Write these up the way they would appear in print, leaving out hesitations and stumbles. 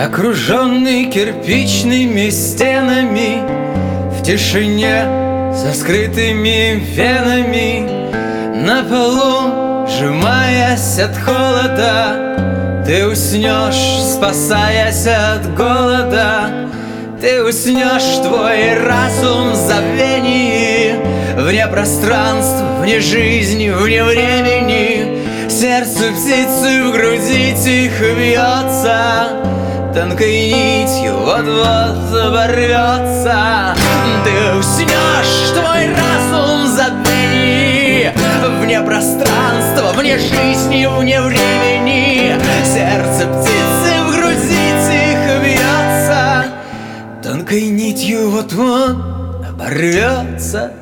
окруженный кирпичными стенами, в тишине со скрытыми венами, на полу, сжимаясь от холода, ты уснешь, спасаясь от голода. Ты уснешь, твой разум в забвении, вне пространств, вне жизни, вне времени. Сердце птицы в груди тихо бьется, тонкой нитью вот-вот оборвется. Ты уснешь, твой разум в забвении, вне пространства, вне жизни, вне времени. Сердце птицы в груди тихо бьется, тонкой нитью вот-вот оборвется.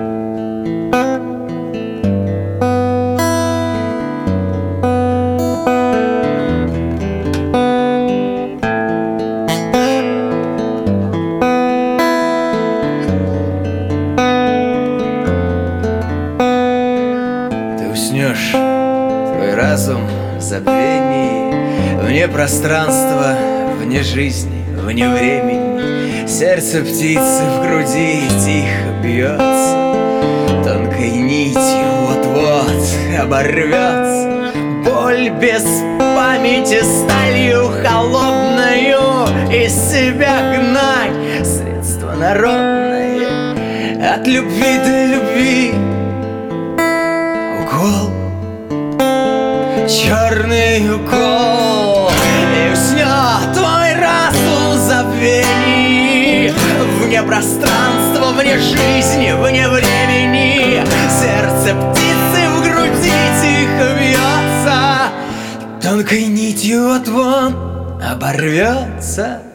Уснешь, твой разум в забвении, вне пространства, вне жизни, вне времени. Сердце птицы в груди тихо бьется, тонкой нитью вот-вот оборвется. Боль без памяти сталью холодною из себя гнать. Средство народное от любви до любви. Укол, черный укол, и уснет твой разум в забвении, вне пространства, вне жизни, вне времени. Сердце птицы в груди тихо бьется, тонкой нитью вот-вот оборвется.